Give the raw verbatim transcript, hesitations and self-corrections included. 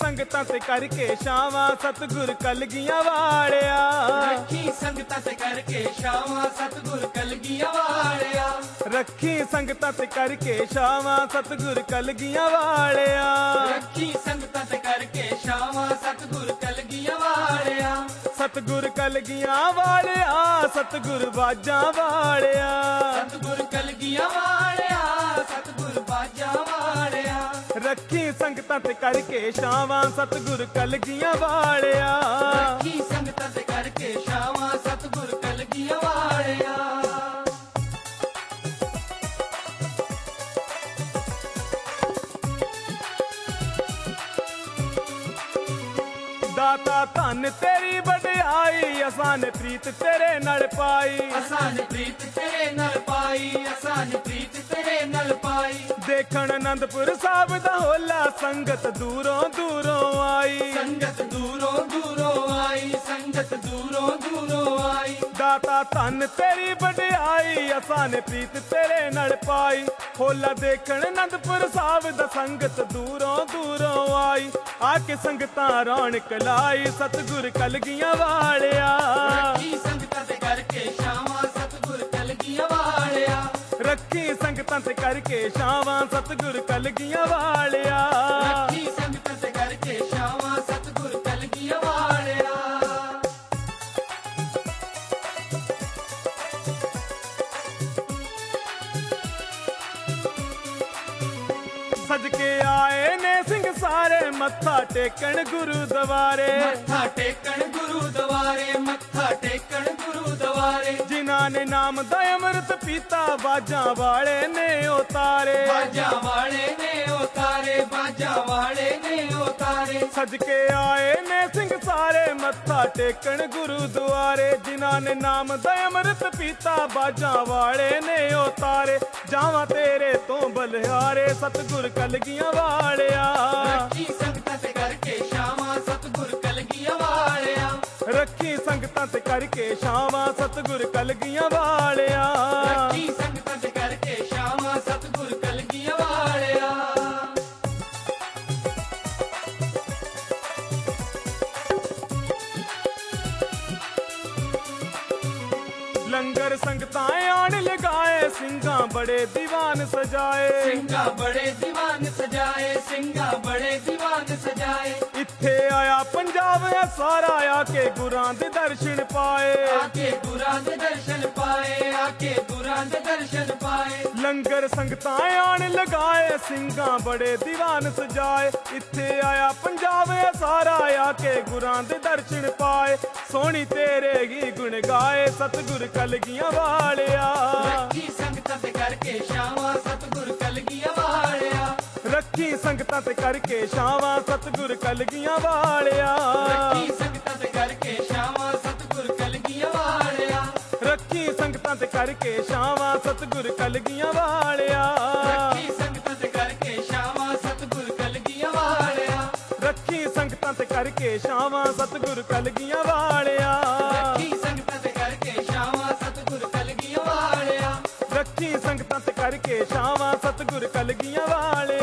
संगतां ते करके छावां सतगुर कलगियां वालिया। रखी संगतां ते करके छावां सतगुर कलगियां वालिया। रखी संगतां ते करके छावां सतगुर कलगियां वालिया। रखी संगतां ते करके छावां सतगुर कलगियां वालिया। सतगुर कलगियां वालिया सतगुर बाजां वालिया। सतगुर कलगियां वालिया सतगुर बाजां वालिया। रखी संगतां ते करके छावां सतगुर कलगियां वालिया। रखी संगतां ते करके छावां सतगुर कलगियां वालिया। दाता धन तेरी वडियाई असां ने प्रीत तेरे नाल पाई। असां ने प्रीत तेरे नाल पाई। असां ने प्रीत तेरे नाल पाई। देखण आनंदपुर साहिब दा होला संगत दूरों दूरों आई। संगत दूरों दूरों आई। संगत दूरों दूरों आई। दाता धन तेरी वडियाई असां ने प्रीत तेरे नाल पाई। होला देखण आनंदपुर साहिब दा संगत दूरों दूरों आई। आके संगतां रौनक लाई सतगुर कलगियां वालिया। रखी संगतां ते करके छावां सतगुर कलगियां वालिया। रखी संगतां ते करके छावां सतगुर कलगियां वालिया। रखी संगतां ते करके छावां सतगुर कलगियां वालिया। सज के आए ने सिंह सारे मत्था टेकण गुरु दवारे। मत्था टेकण गुरु दवारे। मत्था टेकण गुरु दवारे। जिन्हां ने नाम दा अमृत पीता बाजां वाले ने उतारे। बाजा वाले ने उतारे। बाजा वाले ने उतारे। सज के आए ने सिंह सारे मत्था टेकण गुरु द्वारे। जिन्हां ने नाम दा अमृत पीता बाजां वाले ने उतारे। जावां तेरे तो बलिहारे सतगुर कलगियां वालिया। रखी संगतां ते करके छावां सतगुर कलगियां वालिया। रखी संगतां ते करके छावां सतगुर कलगियां वालिया। रखी संगतां ते करके छावां सतगुर कलगियां वालिया। लंगर संगतां आण लगाए सिंघां बड़े दीवान सजाए। सिंघा बड़े दीवान सजाए। सिंघा बड़े दीवान सजाए। इत्थे आया पंजाब है सारा आके गुरां दे दर्शन पाए। आके गुरां दे दर्शन पाए। आके गुरां दे दर्शन पाए। लंगर संगतां आण लगाए सिंघां बड़े दीवान सजाए। इत्थे आया पंजाब है सारा आके गुरां दे दर्शन पाए। सोहनी तेरे गी गुण गाए सतगुर कलगियां वालिया। रखी संगतां ते करके छावां सतगुर कलगियां वालिया। रखी संगतां ते करके छावां सतगुर कलगियां वालिया। रखी संगतां ते करके छावां सतगुर कलगियां वालिया। रखी संगतां ते करके छावां सतगुर कलगियां वालिया। रखी संगतां ते करके छावां सतगुर कलगियां वालिया। रखी संगतां ते करके छावां सतगुर कलगियां वालिया। रखी संगतां ते करके छावां सतगुर कलगियां वालिया। रखी संगतां ते करके छावां सतगुर कलगियां वालिया।